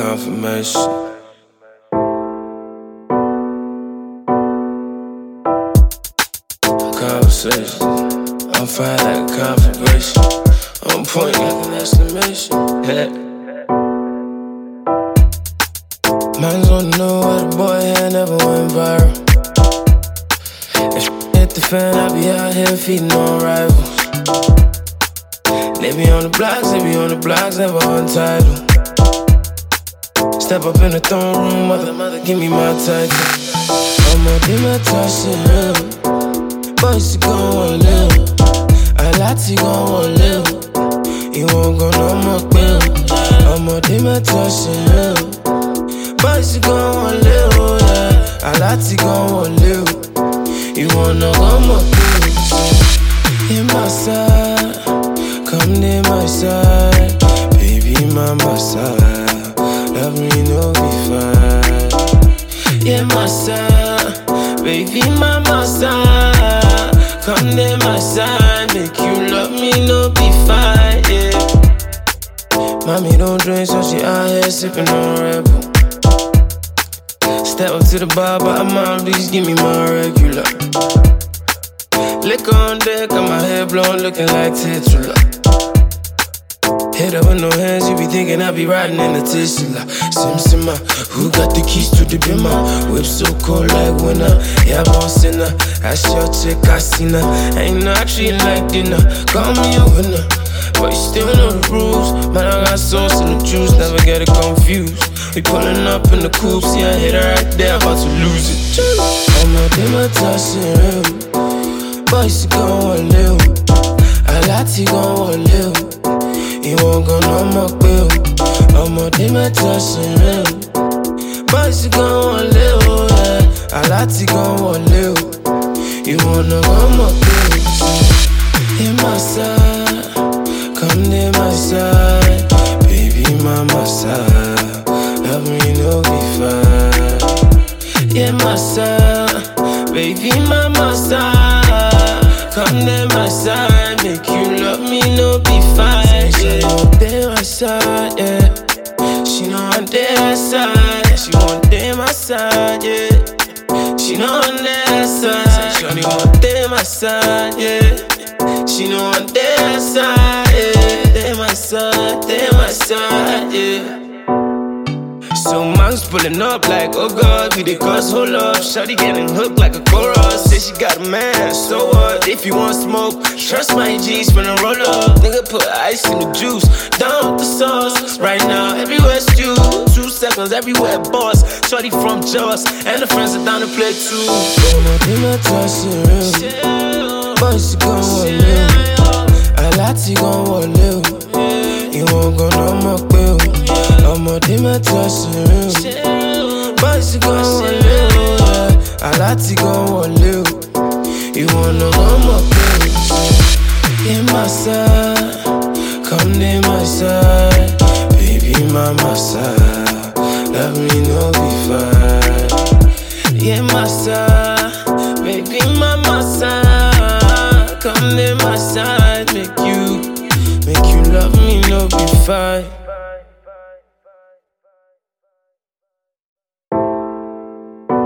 confirmation. Conversation, I'm fine like a configuration. On point like an exclamation. Man's wanna know why the boy had never went viral. If hit the fan, I be out here feeding on rivals. They be on the blocks, never untitled. Step up in the throne room, mother, give me my title. I'ma do my touch, boys, you gon' wanna live. I like to gon' wanna live. You won't go no more quill. I'ma do my touch, boys, you gon' wanna live, yeah. I like to gon' wanna live. You wanna go more quill. In my side, come near my side. Baby, my side. Love me, no be fine. Yeah, my side. Baby, my side. Come near my side, make you love me, no be fine, yeah. Mommy don't drink, so she out here sipping on Red Bull. Step up to the bar, but mom, please give me my regular. Liquor on deck, got my hair blown, looking like Titular. Head up with no hands, you be thinking I be riding in a Tesla. Sim, who got the keys to the bimmer? Whip so cold like winter. Yeah, I'm on sinner. That's your chick, I seen her. Ain't not treating like dinner. Call me a winner, but you still know the rules. Man, I got sauce in the juice, never get it confused. We pulling up in the coupe, see I hit her right there, about to lose it. I'ma do my touching, boys, you gon' wanna live. I like to gon' wanna live. You won't go no more quill. I'ma do my touching, boys, you gon' wanna live, yeah. I like to gon' wanna live. You wanna go more quill. In my side, come near my side. Baby, my side. Love me, no be fine. Yeah, my side. Baby, my side. Come near my side, make you love me, no be fine. She want day my side, yeah. She know I'm there my side. She want day my side, yeah. She know I'm there side. Shorty want day my side, yeah. She know I'm there side, yeah. There my side, yeah. So mom's pulling up like, oh God, we the cause, hold up. Shawty getting hooked like a chorus. Say she got a man, so what? If you want smoke, trust my G's when I roll up. Nigga put ice in the juice, down with the sauce. Right now, everywhere's stew. 2 seconds, everywhere boss. Shawty from Jaws, and the friends are down to play too. I'ma do my touching, boys, you gon' wanna live. I like to gon' wanna live. You won't go no more quill. I'ma do my touching, boys, you gon' wanna live, yeah. I like to gon' wanna live. You wanna go more quill. In my side, come near my side. Baby, my side. Love me, no be fine. Yeah, my side. Baby, my side. Come near my side, make you love me, no be fine.